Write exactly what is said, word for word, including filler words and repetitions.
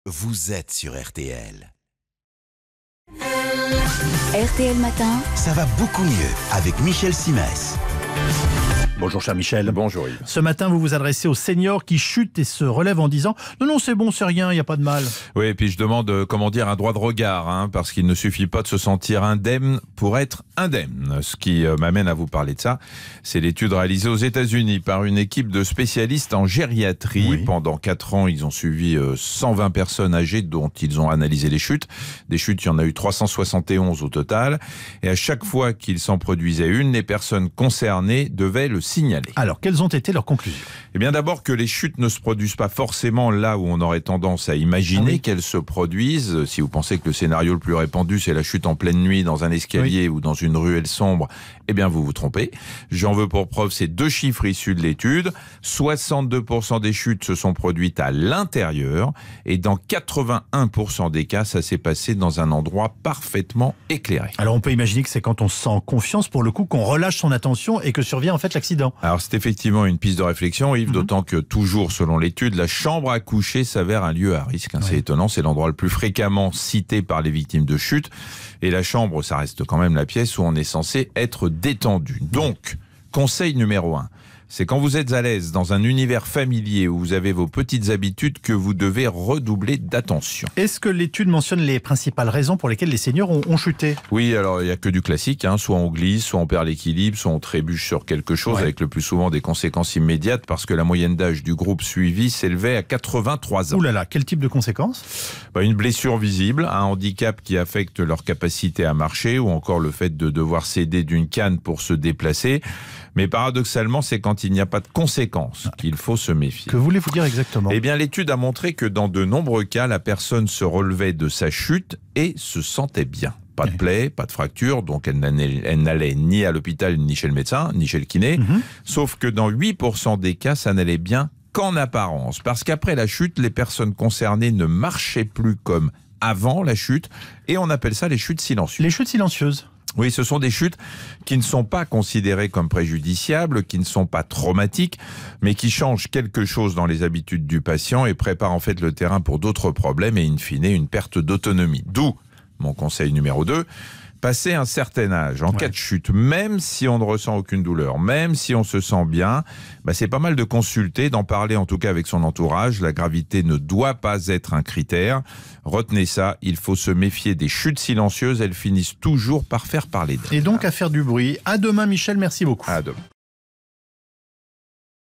Vous êtes sur R T L. R T L Matin. Ça va beaucoup mieux avec Michel Simès. Bonjour cher Michel. Bonjour Yves. Ce matin, vous vous adressez aux seniors qui chutent et se relèvent en disant « Non, non, c'est bon, c'est rien, il n'y a pas de mal ». Oui, et puis je demande, euh, comment dire, un droit de regard, hein, parce qu'il ne suffit pas de se sentir indemne pour être indemne. Ce qui euh, m'amène à vous parler de ça, c'est l'étude réalisée aux États-Unis par une équipe de spécialistes en gériatrie. Oui. Pendant quatre ans, ils ont suivi euh, cent vingt personnes âgées dont ils ont analysé les chutes. Des chutes, il y en a eu trois cent soixante et onze au total. Et à chaque fois qu'il s'en produisait une, les personnes concernées devaient le signaler. Alors, quelles ont été leurs conclusions? Eh bien d'abord que les chutes ne se produisent pas forcément là où on aurait tendance à imaginer Ah oui. qu'elles se produisent. Si vous pensez que le scénario le plus répandu c'est la chute en pleine nuit dans un escalier oui. ou dans une ruelle sombre, eh bien vous vous trompez. J'en veux pour preuve ces deux chiffres issus de l'étude. soixante-deux pour cent des chutes se sont produites à l'intérieur et dans quatre-vingt-un pour cent des cas ça s'est passé dans un endroit parfaitement éclairé. Alors, on peut imaginer que c'est quand on se sent en confiance, pour le coup, qu'on relâche son attention et que survient en fait l'accident. Alors c'est effectivement une piste de réflexion, Yves, mm-hmm. d'autant que toujours selon l'étude, la chambre à coucher s'avère un lieu à risque. Hein, ouais. C'est étonnant, c'est l'endroit le plus fréquemment cité par les victimes de chute. Et la chambre, ça reste quand même la pièce où on est censé être détendu. Donc, conseil numéro un. C'est quand vous êtes à l'aise dans un univers familier où vous avez vos petites habitudes que vous devez redoubler d'attention. Est-ce que l'étude mentionne les principales raisons pour lesquelles les seniors ont, ont chuté? Oui, alors il n'y a que du classique, hein. Soit on glisse, soit on perd l'équilibre, soit on trébuche sur quelque chose, ouais. avec le plus souvent des conséquences immédiates parce que la moyenne d'âge du groupe suivi s'élevait à quatre-vingt-trois ans. Ouh là là, quel type de conséquences? Bah, une blessure visible, un handicap qui affecte leur capacité à marcher ou encore le fait de devoir s'aider d'une canne pour se déplacer. Mais paradoxalement, c'est quand il n'y a pas de conséquences qu'il faut se méfier. Que voulez-vous dire exactement? Eh bien, l'étude a montré que dans de nombreux cas, la personne se relevait de sa chute et se sentait bien. Pas de plaie, pas de fracture, donc elle n'allait, elle n'allait ni à l'hôpital, ni chez le médecin, ni chez le kiné. Mm-hmm. Sauf que dans huit pour cent des cas, ça n'allait bien qu'en apparence. Parce qu'après la chute, les personnes concernées ne marchaient plus comme avant la chute. Et on appelle ça les chutes silencieuses. Les chutes silencieuses? Oui, ce sont des chutes qui ne sont pas considérées comme préjudiciables, qui ne sont pas traumatiques, mais qui changent quelque chose dans les habitudes du patient et préparent en fait le terrain pour d'autres problèmes et in fine une perte d'autonomie. D'où mon conseil numéro deux. Passer un certain âge, en ouais. cas de chute, même si on ne ressent aucune douleur, même si on se sent bien, bah c'est pas mal de consulter, d'en parler en tout cas avec son entourage. La gravité ne doit pas être un critère. Retenez ça, il faut se méfier des chutes silencieuses, elles finissent toujours par faire parler d'elles. Et donc à faire du bruit. À demain Michel, merci beaucoup. À demain.